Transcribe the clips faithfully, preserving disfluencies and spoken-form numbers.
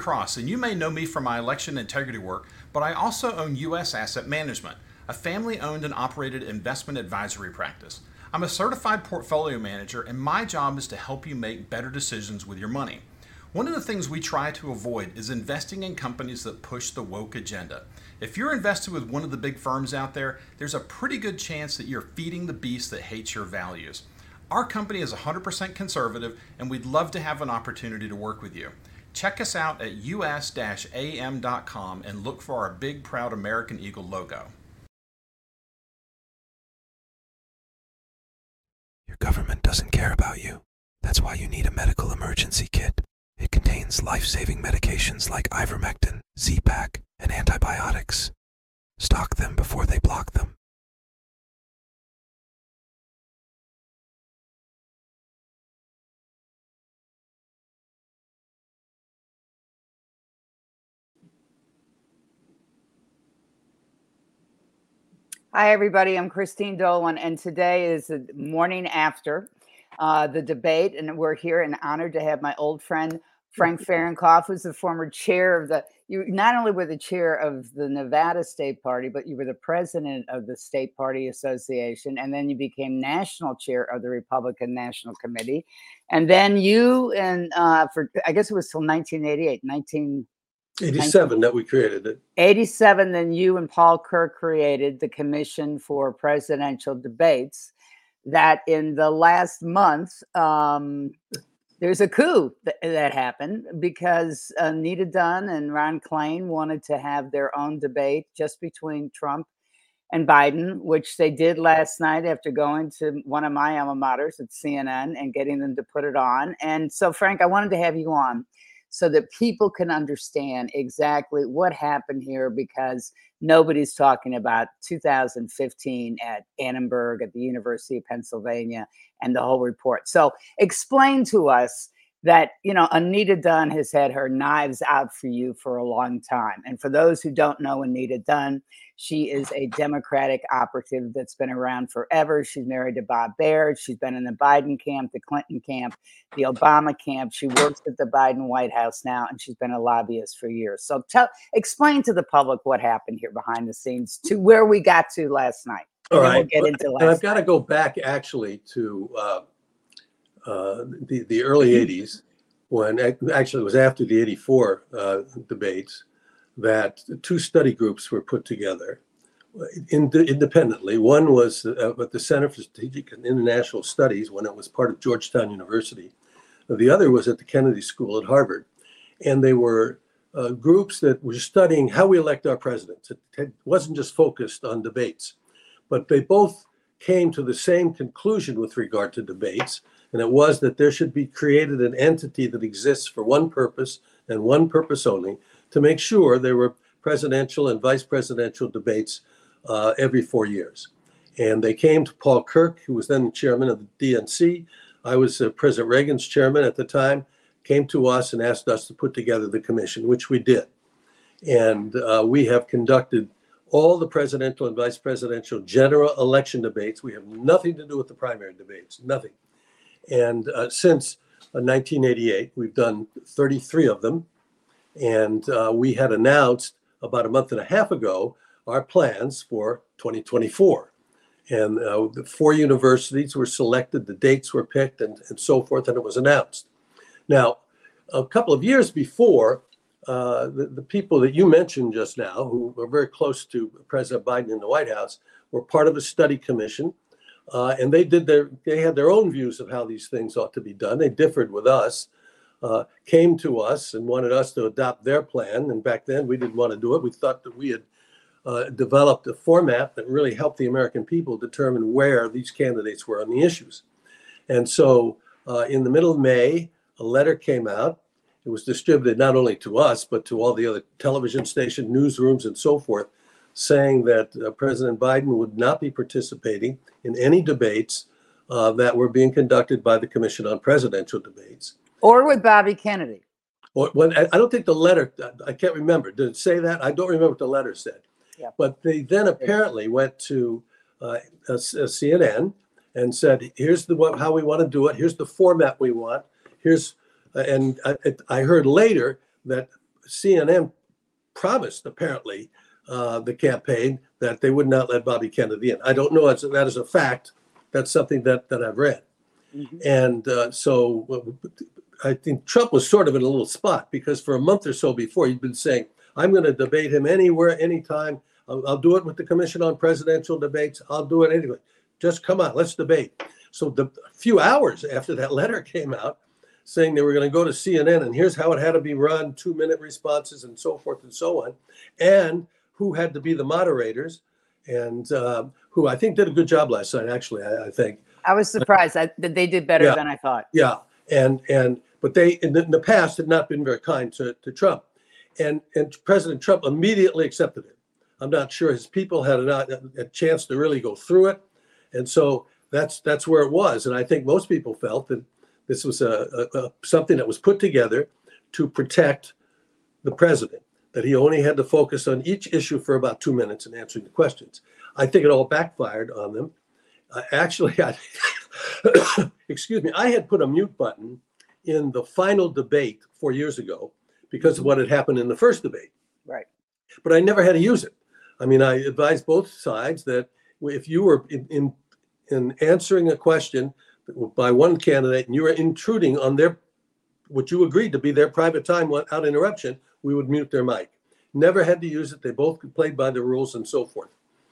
Cross, and you may know me from my election integrity work, but I also own U S Asset Management, a family-owned and operated investment advisory practice. I'm a certified portfolio manager, and my job is to help you make better decisions with your money. One of the things we try to avoid is investing in companies that push the woke agenda. If you're invested with one of the big firms out there, there's a pretty good chance that you're feeding the beast that hates your values. Our company is one hundred percent conservative, and we'd love to have an opportunity to work with you. Check us out at U S A M dot com and look for our big, proud American Eagle logo. Your government doesn't care about you. That's why you need a medical emergency kit. It contains life-saving medications like ivermectin, Z-Pak, and antibiotics. Stock them before they block them. Hi, everybody. I'm Christine Dolan, and today is the morning after uh, the debate, and we're here and honored to have my old friend Frank Fahrenkopf, who's the former chair of the. You not only were the chair of the Nevada State Party, but you were the president of the State Party Association, and then you became national chair of the Republican National Committee, and then you and uh, for I guess it was till nineteen eighty-eight, nineteen. eighty-seven that we created it. eighty-seven, then you and Paul Kirk created the Commission for Presidential Debates. That in the last month, um, there's a coup th- that happened because Anita Dunn and Ron Klain wanted to have their own debate just between Trump and Biden, which they did last night after going to one of my alma maters at C N N and getting them to put it on. And so, Frank, I wanted to have you on so that people can understand exactly what happened here, because nobody's talking about two thousand fifteen at Annenberg at the University of Pennsylvania and the whole report. So explain to us that, you know, Anita Dunn has had her knives out for you for a long time. And for those who don't know Anita Dunn, she is a Democratic operative that's been around forever. She's married to Bob Baird. She's been in the Biden camp, the Clinton camp, the Obama camp. She works at the Biden White House now, and she's been a lobbyist for years. So tell, explain to the public what happened here behind the scenes to where we got to last night. All right. We'll get into last and I've got to night. go back actually to uh, uh, the, the early eighties, when actually it was after the eighty-four uh, debates that two study groups were put together in, independently. One was uh, at the Center for Strategic and International Studies when it was part of Georgetown University. The other was at the Kennedy School at Harvard. And they were uh, groups that were studying how we elect our presidents. It wasn't just focused on debates, but they both came to the same conclusion with regard to debates. And it was that there should be created an entity that exists for one purpose and one purpose only, to make sure there were presidential and vice presidential debates uh, every four years. And they came to Paul Kirk, who was then chairman of the D N C. I was uh, President Reagan's chairman at the time, came to us and asked us to put together the commission, which we did. And uh, we have conducted all the presidential and vice presidential general election debates. We have nothing to do with the primary debates, nothing. And uh, since uh, nineteen eighty-eight, we've done thirty-three of them. And uh, we had announced about a month and a half ago our plans for twenty twenty-four. And uh, the four universities were selected, the dates were picked, and, and so forth, and it was announced. Now, a couple of years before, uh, the, the people that you mentioned just now, who were very close to President Biden in the White House, were part of a study commission. Uh, and they did their, they had their own views of how these things ought to be done. They differed with us, uh, came to us and wanted us to adopt their plan. And back then we didn't want to do it. We thought that we had uh, developed a format that really helped the American people determine where these candidates were on the issues. And so uh, in the middle of May, a letter came out. It was distributed not only to us, but to all the other television station newsrooms and so forth, saying that uh, President Biden would not be participating in any debates uh, that were being conducted by the Commission on Presidential Debates. Or with Bobby Kennedy. Or, when, I, I don't think the letter, I can't remember. Did it say that? I don't remember what the letter said. Yeah. But they then apparently went to uh, a, a C N N and said, here's the how we want to do it. Here's the format we want. Here's, uh, and I, I heard later that C N N promised, apparently, uh, the campaign that they would not let Bobby Kennedy in. I don't know if that is a fact. That's something that, that I've read. Mm-hmm. And uh, so I think Trump was sort of in a little spot because for a month or so before, he'd been saying, I'm going to debate him anywhere, anytime. I'll, I'll do it with the Commission on Presidential Debates. I'll do it anyway. Just come on, let's debate. So the a few hours after that letter came out saying they were going to go to C N N and here's how it had to be run, two minute responses and so forth and so on, and who had to be the moderators, and uh, who I think did a good job last night, actually, I, I think. I was surprised I, that they did better yeah, than I thought. Yeah, and and but they in the, in the past had not been very kind to, to Trump. And, and President Trump immediately accepted it. I'm not sure his people had a, a chance to really go through it. And so that's that's where it was. And I think most people felt that this was a, a, a something that was put together to protect the president, that he only had to focus on each issue for about two minutes in answering the questions. I think it all backfired on them. Uh, actually, I, excuse me, I had put a mute button in the final debate four years ago because of what had happened in the first debate. Right. But I never had to use it. I mean, I advised both sides that if you were in, in, in answering a question by one candidate and you were intruding on their, what you agreed to be their private time without interruption, we would mute their mic. Never had to use it. They both played by the rules and so forth.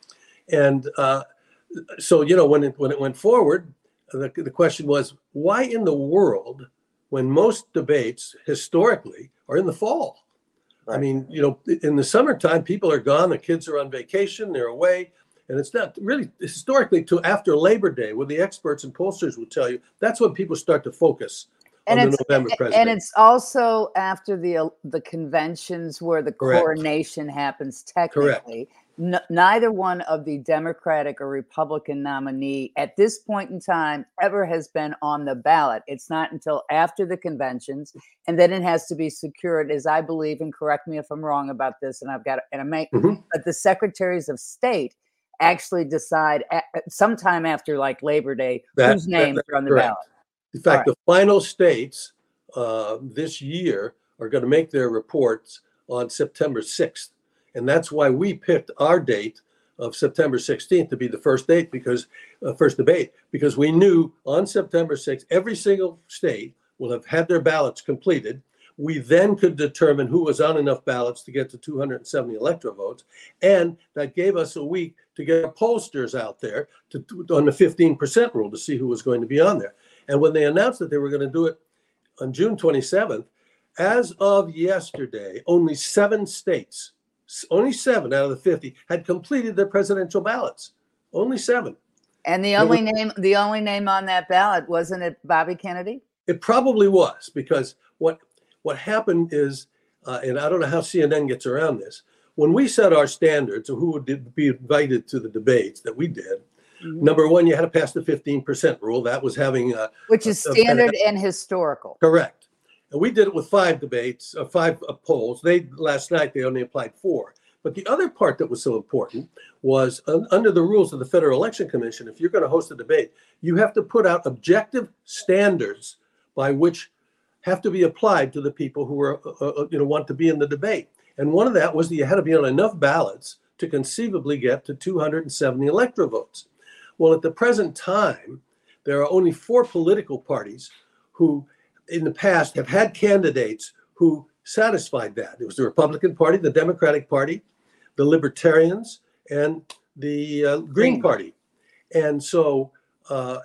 And uh, so, you know, when it, when it went forward, the, the question was, why in the world, when most debates historically are in the fall? Right. I mean, you know, in the summertime, people are gone. The kids are on vacation. They're away. And it's not really historically to after Labor Day, where the experts and pollsters will tell you that's when people start to focus and on it's, the November president. And it's also after the the conventions where the Correct. coronation happens technically. N- neither one of the Democratic or Republican nominee at this point in time ever has been on the ballot. It's not until after the conventions, and then it has to be secured, as I believe, and correct me if I'm wrong about this, and I've got and I make, mm-hmm. but the secretaries of state actually decide at, sometime after like Labor Day that, whose names that, are on the correct. ballot. In fact, right. the final states uh, this year are going to make their reports on September sixth. And that's why we picked our date of September sixteenth to be the first date, because uh, first debate, because we knew on September sixth, every single state will have had their ballots completed. We then could determine who was on enough ballots to get to two hundred seventy electoral votes. And that gave us a week to get our pollsters out there to, on the fifteen percent rule to see who was going to be on there. And when they announced that they were going to do it on June twenty-seventh, as of yesterday, only seven states, only seven out of the fifty had completed their presidential ballots. Only seven. And the only name, the only name on that ballot, wasn't it Bobby Kennedy? It probably was, because what what happened is, uh, and I don't know how C N N gets around this, when we set our standards of who would be invited to the debates that we did, mm-hmm. number one, you had to pass the fifteen percent rule. That was having a, which is a, standard a, and historical. Correct. And we did it with five debates, uh, five uh, polls. They last night they only applied four. But the other part that was so important was uh, under the rules of the Federal Election Commission, if you're going to host a debate, you have to put out objective standards by which have to be applied to the people who are, uh, uh, you know, want to be in the debate. And one of that was that you had to be on enough ballots to conceivably get to two hundred seventy electoral votes. Well, at the present time, there are only four political parties who in the past have had candidates who satisfied that. It was the Republican Party, the Democratic Party, the Libertarians, and the uh, Green Party. And so uh,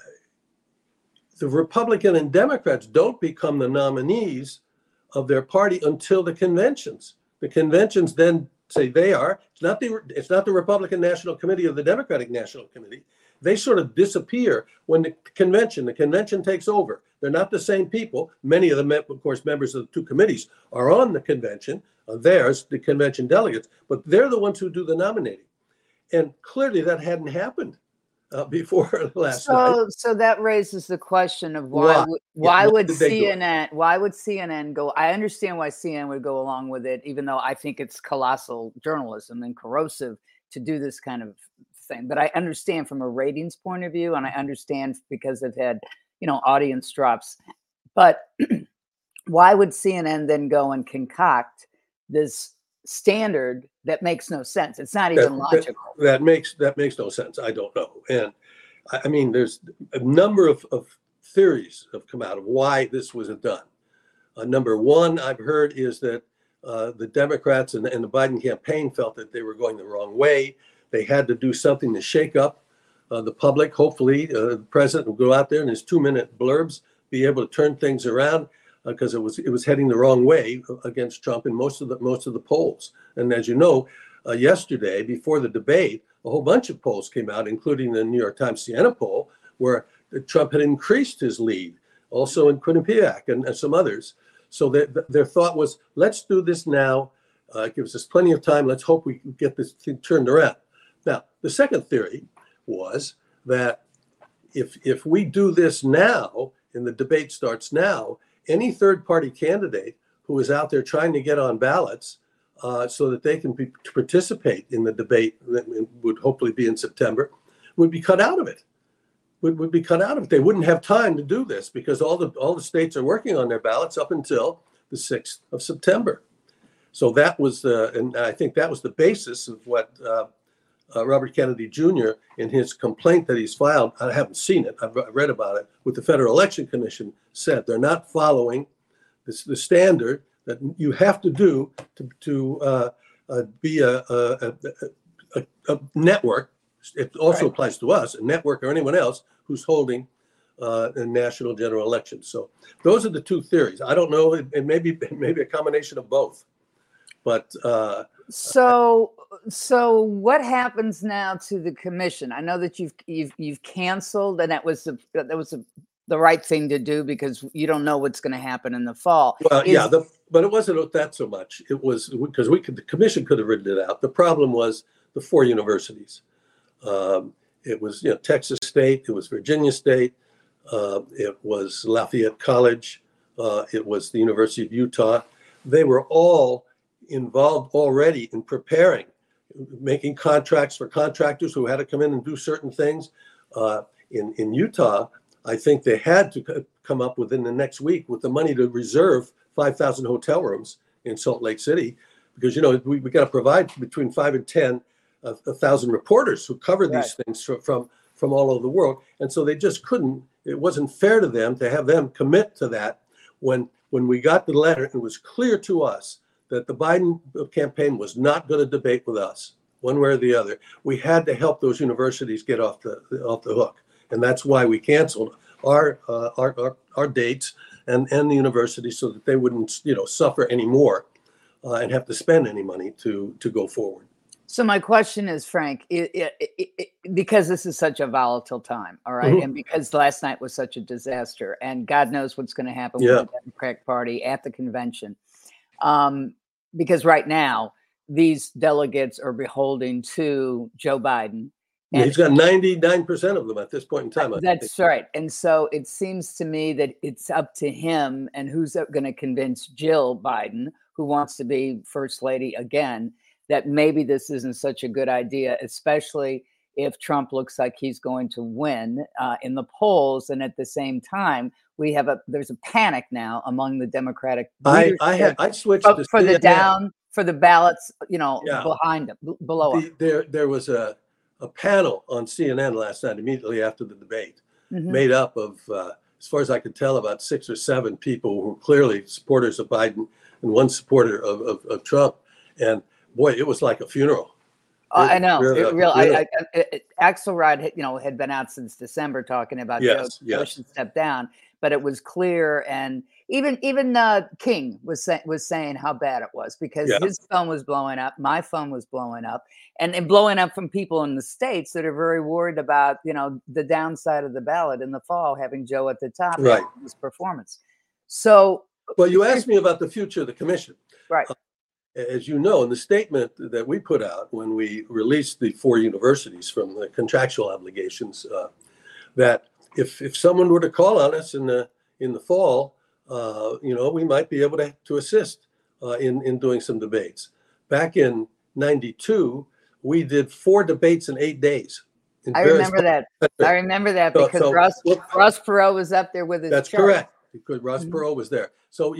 the Republican and Democrats don't become the nominees of their party until the conventions. The conventions then say they are. It's not the, it's not the Republican National Committee or the Democratic National Committee. They sort of disappear when the convention, the convention takes over. They're not the same people. Many of them, of course, members of the two committees are on the convention, uh, theirs, the convention delegates, but they're the ones who do the nominating. And clearly that hadn't happened uh, before last so, night. So that raises the question of why, why, would, why yeah, would C N N, why would C N N go? I understand why C N N would go along with it, even though I think it's colossal journalism and corrosive to do this kind of thing. But I understand from a ratings point of view, and I understand because they've had, you know, audience drops. But why would C N N then go and concoct this standard that makes no sense. It's not That, even that, logical. that makes that makes no sense. I don't know. And I, I mean, there's a number of, of theories have come out of why this was done. Uh, number one I've heard is that uh, the Democrats and, and the Biden campaign felt that they were going the wrong way. They had to do something to shake up uh, the public. Hopefully, uh, the president will go out there in his two-minute blurbs, be able to turn things around, because uh, it was it was heading the wrong way against Trump in most of the most of the polls. And as you know, uh, yesterday before the debate, a whole bunch of polls came out, including the New York Times Siena poll, where Trump had increased his lead, also in Quinnipiac and, and some others. So that their thought was, let's do this now. Uh, it gives us plenty of time. Let's hope we can get this thing turned around. Now, the second theory was that if if we do this now, and the debate starts now, any third-party candidate who is out there trying to get on ballots uh, so that they can be, to participate in the debate that would hopefully be in September, would be cut out of it. Would, would be cut out of it. They wouldn't have time to do this because all the all the states are working on their ballots up until the sixth of September. So that was, uh, and I think that was the basis of what uh, uh, Robert Kennedy Junior in his complaint that he's filed. I haven't seen it. I've read about it with the Federal Election Commission. Said they're not following this, the standard that you have to do to to uh, uh, be a, a, a, a network. It also right. applies to us, a network or anyone else who's holding uh, a national general election. So those are the two theories. I don't know. It, it may be maybe a combination of both. But uh, so so what happens now to the commission? I know that you've you've you've canceled, and that was the that was the, the right thing to do because you don't know what's going to happen in the fall. Well, Is, yeah, the, but it wasn't that so much. It was because we could the commission could have written it out. The problem was the four universities. Um, it was, you know, Texas State, it was Virginia State, uh, it was Lafayette College, uh, it was the University of Utah. They were all involved already in preparing, making contracts for contractors who had to come in and do certain things. Uh, in, in Utah, I think they had to come up within the next week with the money to reserve five thousand hotel rooms in Salt Lake City, because, you know, we, we got to provide between five and ten A, a thousand reporters who cover these right. things from, from from all over the world, and so they just couldn't. It wasn't fair to them to have them commit to that. When when we got the letter, it was clear to us that the Biden campaign was not going to debate with us, one way or the other. We had to help those universities get off the off the hook, and that's why we canceled our uh, our, our our dates and and the universities so that they wouldn't, you know, suffer anymore uh, and have to spend any money to to go forward. So my question is, Frank, it, it, it, it, because this is such a volatile time, all right, mm-hmm. and because last night was such a disaster, and God knows what's going to happen yeah. with the Democratic Party at the convention, um, because right now these delegates are beholden to Joe Biden. And he's got ninety-nine percent of them at this point in time. I That's think. right. And so it seems to me that it's up to him and who's going to convince Jill Biden, who wants to be First Lady again, that maybe this isn't such a good idea, especially if Trump looks like he's going to win uh, in the polls. And at the same time, we have a there's a panic now among the Democratic I I, had, I switched for, to for the down down. for the ballots, you know, yeah. behind them, b- below the, them. There there was a, a panel on C N N last night immediately after the debate, Mm-hmm. made up of, uh, as far as I could tell, about six or seven people who were clearly supporters of Biden and one supporter of, of, of Trump. And boy, it was like a funeral. Uh, I know. Really, it, real, really. I, I, it, Axelrod, you know, had been out since December talking about Yes, Joe, yes. Joe should step down, but it was clear, and even even uh, King was say, was saying how bad it was because Yeah. his phone was blowing up, my phone was blowing up, and, and blowing up from people in the states that are very worried about, you know, the downside of the ballot in the fall, having Joe at the top Right. after his performance. So, Well, you asked me about the future of the commission. right. Uh, As you know, in the statement that we put out when we released the four universities from the contractual obligations, uh, that if if someone were to call on us in the in the fall, uh, you know, we might be able to to assist uh, in in doing some debates. Back in ninety-two, we did four debates in eight days. in I various remember that. parts of the I country. remember that So- because so Ross what- Ross Perot was up there with his That's chart. correct, because Ross Mhm. Perot was there. So, you know,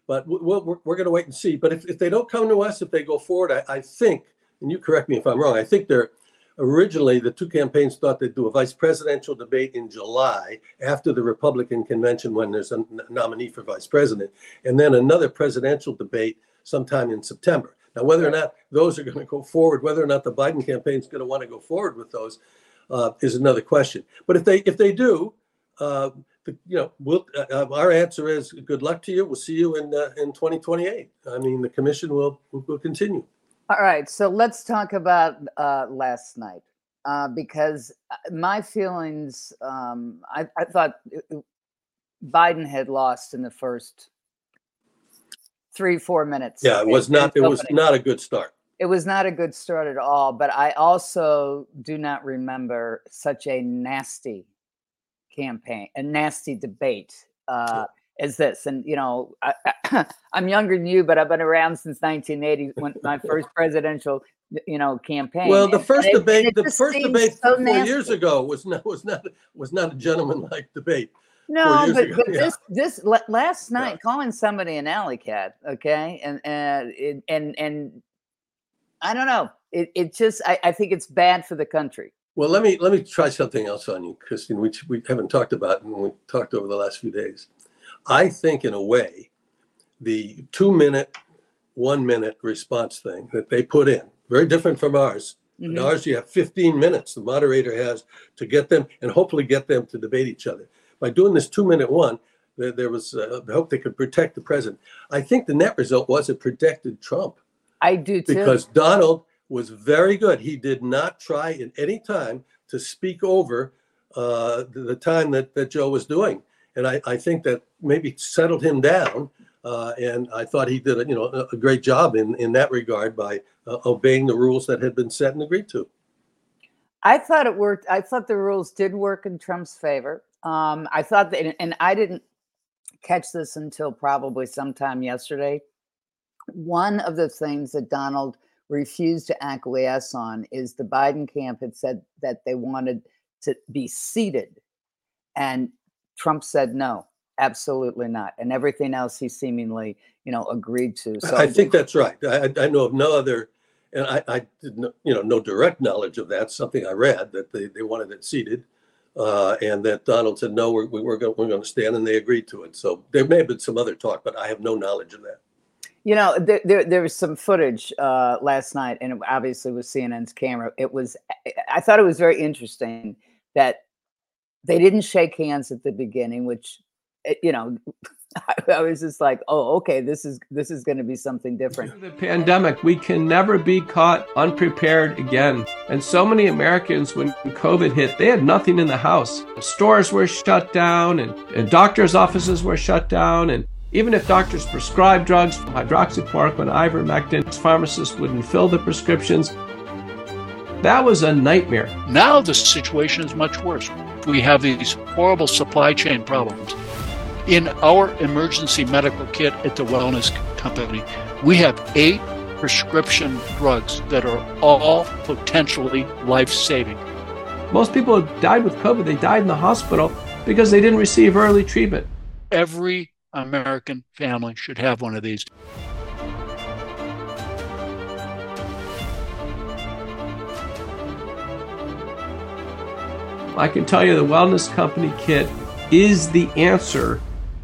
but we'll, we're, we're going to wait and see. But if, if they don't come to us, if they go forward, I, I think, and you correct me if I'm wrong, I think they're originally the two campaigns thought they'd do a vice presidential debate in July after the Republican convention when there's a nominee for vice president, and then another presidential debate sometime in September. Now, whether or not those are going to go forward, whether or not the Biden campaign is going to want to go forward with those, uh, is another question. But if they if they do, uh, the, you know, we'll, uh, our answer is good luck to you. We'll see you in uh, in twenty twenty-eight. I mean, the commission will will continue. All right, so let's talk about uh, last night uh, because my feelings. Um, I, I thought Biden had lost in the first three, four minutes. Yeah, it was not. It was not a good start. It was not a good start at all. But I also do not remember such a nasty campaign, a nasty debate uh, as this. And you know, I, I, I'm younger than you, but I've been around since nineteen eighty, when my first presidential, you know, campaign. Well, the first and it, debate, it the first debate so four nasty. years ago was not was not was not a gentlemanlike debate. No, but, but yeah. this this last night, yeah. calling somebody an alley cat, okay, and and and and, and I don't know. It it just I, I think it's bad for the country. Well, let me let me try something else on you, Christine, which we haven't talked about and we talked over the last few days. I think, in a way, the two-minute, one-minute response thing that they put in, very different from ours. Mm-hmm. In ours, you have fifteen minutes the moderator has to get them and hopefully get them to debate each other. By doing this two-minute one, there, there was uh, I hope they could protect the president. I think the net result was it protected Trump. I do too. Because Donald was very good. He did not try at any time to speak over uh, the, the time that, that Joe was doing. And I, I think that maybe settled him down. Uh, and I thought he did a, you know, a great job in, in that regard by uh, obeying the rules that had been set and agreed to. I thought it worked. I thought the rules did work in Trump's favor. Um, I thought that, and I didn't catch this until probably sometime yesterday. One of the things that Donald refused to acquiesce on is the Biden camp had said that they wanted to be seated. And Trump said, no, absolutely not. And everything else he seemingly, you know, agreed to. So I think that's right. I, I know of no other, and I, I didn't, you know, no direct knowledge of that. Something I read that they, they wanted it seated. Uh, and that Donald said, no, we're, we're going we're going to stand, and they agreed to it. So there may have been some other talk, but I have no knowledge of that. You know, there, there, there was some footage uh, last night, and it obviously was C N N's camera. It was, I thought it was very interesting that they didn't shake hands at the beginning, which, you know, I, I was just like, oh, okay, this is this is going to be something different. The pandemic, we can never be caught unprepared again. And so many Americans, when COVID hit, they had nothing in the house. Stores were shut down, and, and doctors' offices were shut down, and even if doctors prescribed drugs, hydroxychloroquine, ivermectin, pharmacists wouldn't fill the prescriptions. That was a nightmare. Now the situation is much worse. We have these horrible supply chain problems. In our emergency medical kit at the Wellness Company, we have eight prescription drugs that are all potentially life-saving. Most people who died with COVID, they died in the hospital because they didn't receive early treatment. Every American family should have one of these. I can tell you the Wellness Company kit is the answer.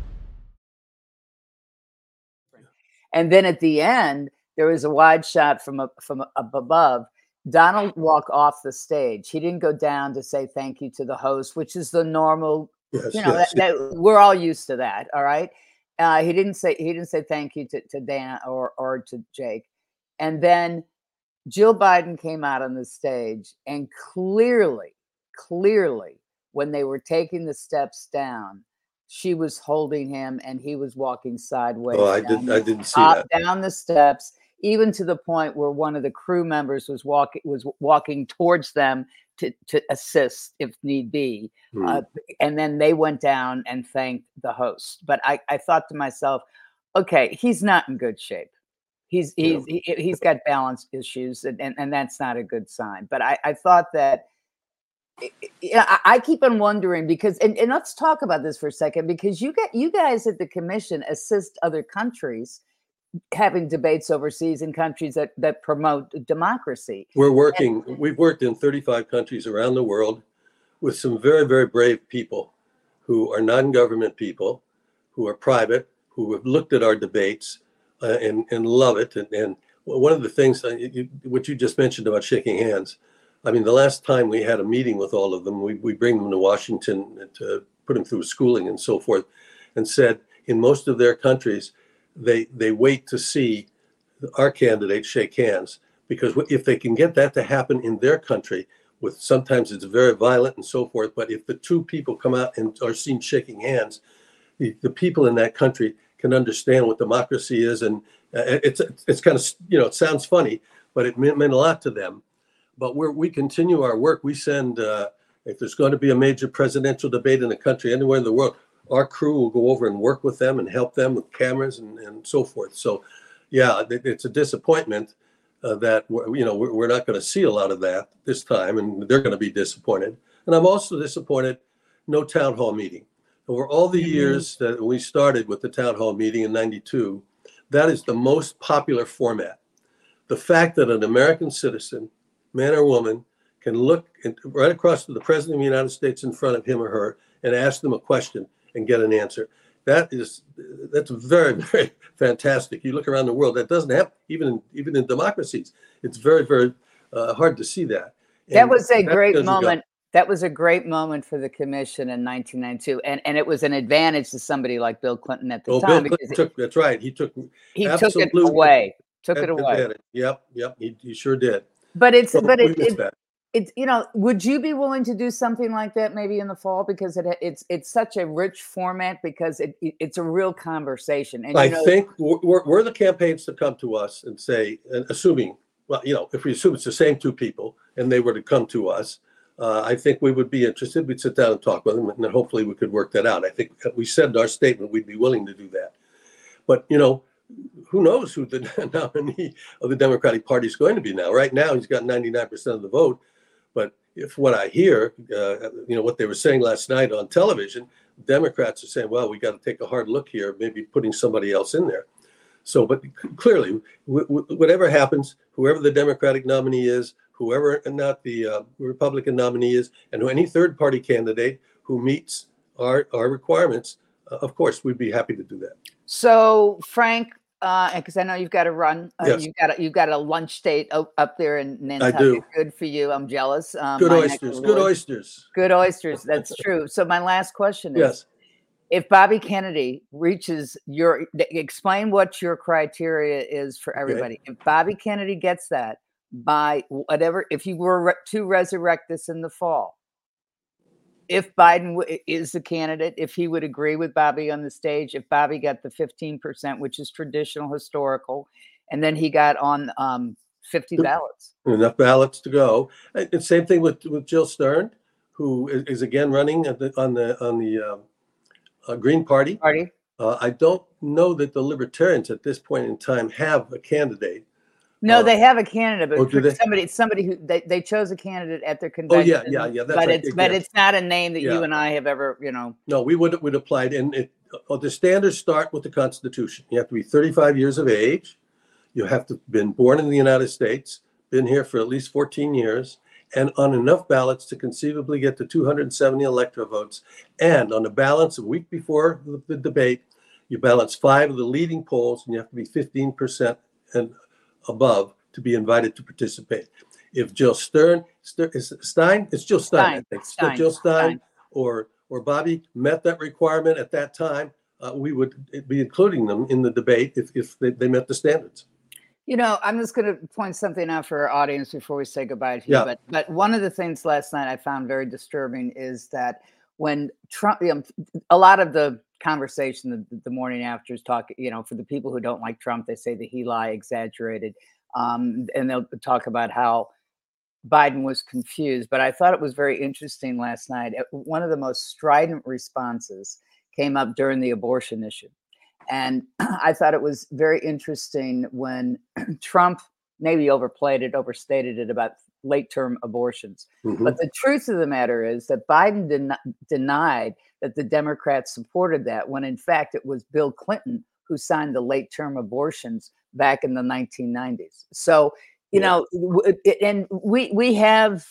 And then at the end, there was a wide shot from up, from up above. Donald walked off the stage. He didn't go down to say thank you to the host, which is the normal. Yes, you know, yes, that, yes. that, we're all used to that. All right. Uh, he didn't say he didn't say thank you to, to Dan or or to Jake. And then Jill Biden came out on the stage, and clearly, clearly, when they were taking the steps down, she was holding him, and he was walking sideways. Oh, I didn't. I didn't see that. Down the steps, even to the point where one of the crew members was walking was walking towards them to to assist if need be. Hmm. Uh, and then they went down and thanked the host. But I, I thought to myself, okay, he's not in good shape. He's he's Yeah. he, he's got balance issues, and, and and that's not a good sign. But I, I thought that Yeah, I, I keep on wondering because, and, and let's talk about this for a second, because you get you guys at the commission assist other countries having debates overseas in countries that that promote democracy. We're working. And, we've worked in thirty-five countries around the world with some very, very brave people who are non-government people, who are private, who have looked at our debates uh, and and love it. And, and one of the things, uh, you, what you just mentioned about shaking hands. I mean, the last time we had a meeting with all of them, we, we bring them to Washington to put them through schooling and so forth, and said in most of their countries, they they wait to see our candidates shake hands, because if they can get that to happen in their country, with sometimes it's very violent and so forth, but if the two people come out and are seen shaking hands, the, the people in that country can understand what democracy is. And uh, it's it's kind of, you know, it sounds funny, but it meant, meant a lot to them. But we're, we continue our work. We send, uh, if there's going to be a major presidential debate in a country anywhere in the world, our crew will go over and work with them and help them with cameras and, and so forth. So, yeah, it, it's a disappointment uh, that, we're, you know, we're, we're not going to see a lot of that this time, and they're going to be disappointed. And I'm also disappointed, no town hall meeting. Over all the years that we started with the town hall meeting in ninety-two, that is the most popular format. The fact that an American citizen, man or woman, can look in, right across to the president of the United States in front of him or her and ask them a question and get an answer. That is, that's very, very fantastic. You look around the world, that doesn't happen, even in, even in democracies. It's very, very uh, hard to see that. And that was a great moment. That was a great moment for the commission in nineteen ninety-two. And, and it was an advantage to somebody like Bill Clinton at the oh, time. Bill Clinton took, it, that's right. He took He took it away. Took it away. Advantage. Yep, yep, he, he sure did. But it's So but we it, missed it that. it's you know, would you be willing to do something like that maybe in the fall, because it it's it's such a rich format, because it, it it's a real conversation. And I you know, think we're, we're the campaigns to come to us and say, and assuming, well, you know, if we assume it's the same two people and they were to come to us, uh, I think we would be interested. We'd sit down and talk with them, and then hopefully we could work that out. I think we said in our statement we'd be willing to do that. But you know, who knows who the nominee of the Democratic Party is going to be now? Right now, he's got ninety-nine percent of the vote. But if what I hear, uh, you know, what they were saying last night on television, Democrats are saying, well, we got to take a hard look here, maybe putting somebody else in there. So, but clearly, w- w- whatever happens, whoever the Democratic nominee is, whoever not the uh, Republican nominee is, and any third party candidate who meets our, our requirements, uh, of course, we'd be happy to do that. So, Frank, because uh, I know you've got to run. Uh, Yes. You've got a, you've got a lunch date up, up there in Nantucket. I do. Good for you. I'm jealous. Um, Good my neck oysters, of good wood. oysters. Good oysters. That's true. So my last question is: Yes. if Bobby Kennedy reaches your, explain what your criteria is for everybody. If Bobby Kennedy gets that by whatever, if you were re- to resurrect this in the fall, if Biden w- is the candidate, if he would agree with Bobby on the stage, if Bobby got the fifteen percent, which is traditional, historical, and then he got on um, fifty ballots. Enough ballots to go. And same thing with, with Jill Stern, who is, is again running at the, on the on the uh, uh, Green Party. Party. Uh, I don't know that the Libertarians at this point in time have a candidate. No, Uh, they have a candidate, but oh, do for they? somebody, somebody who they, they chose a candidate at their Oh convention. yeah, yeah, yeah. That's but right. it's but Yes. it's not a name that Yeah. you and I have ever, you know. No, we would would applied, and it, uh, the standards start with the Constitution. You have to be thirty-five years of age. You have to have been born in the United States, been here for at least fourteen years, and on enough ballots to conceivably get to two hundred seventy electoral votes. And on the balance a week before the, the debate, you balance five of the leading polls, and you have to be fifteen percent and above to be invited to participate. If Jill Stern, Stern is it Stein, it's Jill Stein, Stein, I think, Stein, Jill Stein, Stein. or or Bobby met that requirement at that time, uh, we would be including them in the debate if if they, they met the standards. You know, I'm just going to point something out for our audience before we say goodbye to you. Yeah. But but one of the things last night I found very disturbing is that when Trump, you know, a lot of the conversation the, the morning after is talk, you know, for the people who don't like Trump, they say that he lied, exaggerated, um, and they'll talk about how Biden was confused. But I thought it was very interesting last night. One of the most strident responses came up during the abortion issue. And I thought it was very interesting when Trump maybe overplayed it, overstated it about late-term abortions. Mhm. But the truth of the matter is that Biden den- denied that the Democrats supported that, when in fact it was Bill Clinton who signed the late-term abortions back in the nineteen nineties. So, you Yeah. know, w- it- and we we have,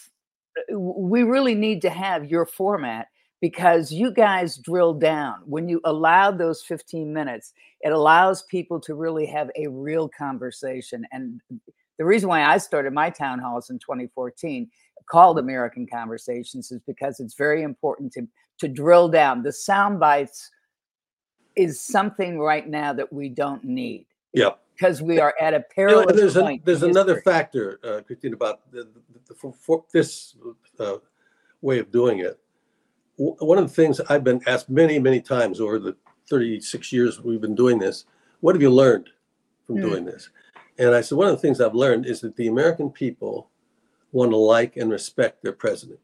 we really need to have your format, because you guys drill down. When you allow those fifteen minutes, it allows people to really have a real conversation. And the reason why I started my town halls in twenty fourteen, called American Conversations, is because it's very important to to drill down. The sound bites is something right now that we don't need, Yeah. because we are at a You know, perilous and there's, a, point. there's in another history. factor, uh, Christine, about the, the, the, for, for this uh, way of doing it. W- One of the things I've been asked many, many times over the thirty-six years we've been doing this, what have you learned from Mm. doing this? And I said, one of the things I've learned is that the American people want to like and respect their president.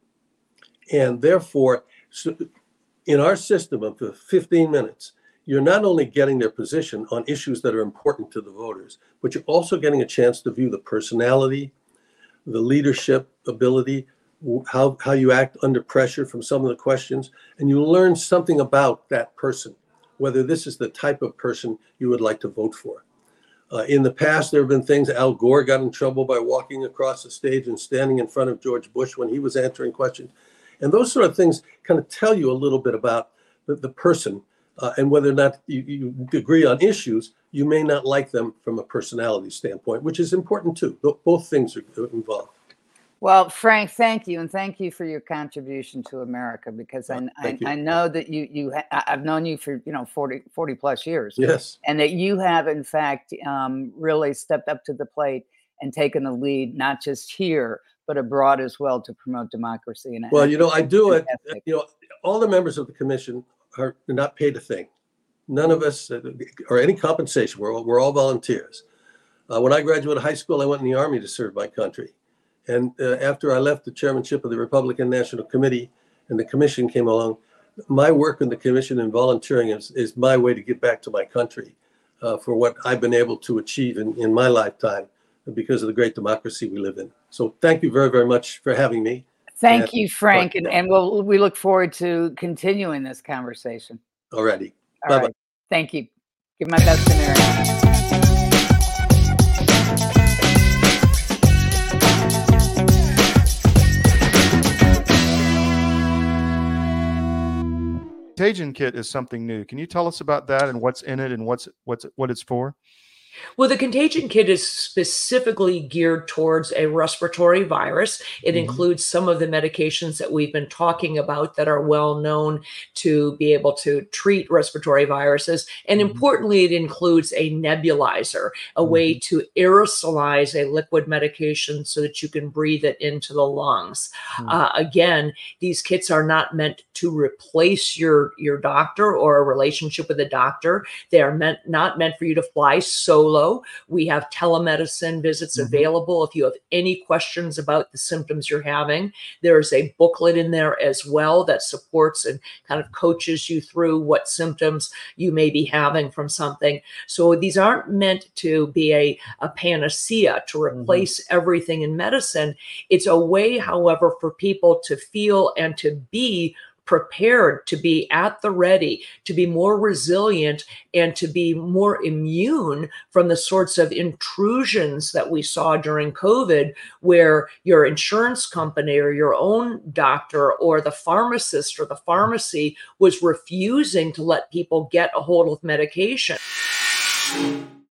And therefore, so in our system of the fifteen minutes, you're not only getting their position on issues that are important to the voters, but you're also getting a chance to view the personality, the leadership ability, w- how, how you act under pressure from some of the questions, and you learn something about that person, whether this is the type of person you would like to vote for. Uh, in the past, there have been things. Al Gore got in trouble by walking across the stage and standing in front of George Bush when he was answering questions. And those sort of things kind of tell you a little bit about the, the person, uh, and whether or not you, you agree on issues. You may not like them from a personality standpoint, which is important too. Th- Both things are involved. Well, Frank, thank you, and thank you for your contribution to America, because I, Uh, I, thank you. I know that you you ha- I- I've known you for, you know, forty, forty plus years, Yes. and that you have in fact um, really stepped up to the plate and taken the lead, not just here but abroad as well, to promote democracy. And Well, and you know, I do it. fantastic. You know, all the members of the commission are not paid a thing. None of us, uh, or any compensation. We're all, we're all volunteers. Uh, when I graduated high school, I went in the Army to serve my country. And uh, after I left the chairmanship of the Republican National Committee and the commission came along, my work in the commission and volunteering is, is my way to give back to my country uh, for what I've been able to achieve in, in my lifetime because of the great democracy we live in. So thank you very, very much for having me. Thank And- you, Frank, and, Yeah. and we'll, we look forward to continuing this conversation. Already. All Bye-bye. right. Thank you. Give my best to Mary. Contagion Kit is something new. Can you tell us about that and what's in it and what's what's what it's for? Well, the Contagion Kit is specifically geared towards a respiratory virus. It Mhm. includes some of the medications that we've been talking about that are well known to be able to treat respiratory viruses. And Mhm. importantly, it includes a nebulizer, a way to aerosolize a liquid medication so that you can breathe it into the lungs. Hmm. Uh, again, these kits are not meant to replace your, your doctor or a relationship with a doctor. They are meant not meant for you to fly solo. We have telemedicine visits Mhm. available. If you have any questions about the symptoms you're having, there is a booklet in there as well that supports and kind of coaches you through what symptoms you may be having from something. So these aren't meant to be a, a panacea to replace everything in medicine. It's a way, however, for people to feel and to be prepared, to be at the ready, to be more resilient, and to be more immune from the sorts of intrusions that we saw during COVID, where your insurance company or your own doctor or the pharmacist or the pharmacy was refusing to let people get a hold of medication.